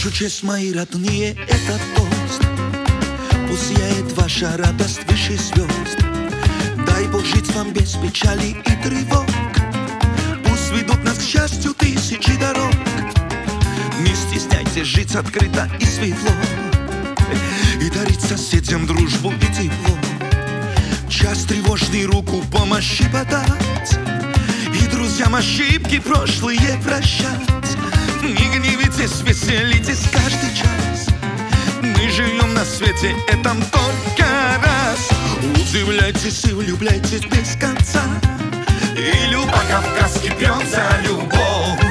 Вашу честь, мои родные, это тост. Пусть сияет ваша радость выше звезд. Дай Бог жить вам без печали и тревог. Пусть ведут нас к счастью тысячи дорог. Не стесняйтесь жить открыто и светло, и дарить соседям дружбу и тепло. Час тревожный руку помощи подать, и друзьям ошибки прошлые прощать. Не гневитесь, веселитесь каждый час. Мы живем на свете этом только раз. Удивляйтесь и влюбляйтесь без конца, и любовь по-кавказски прет за любовь.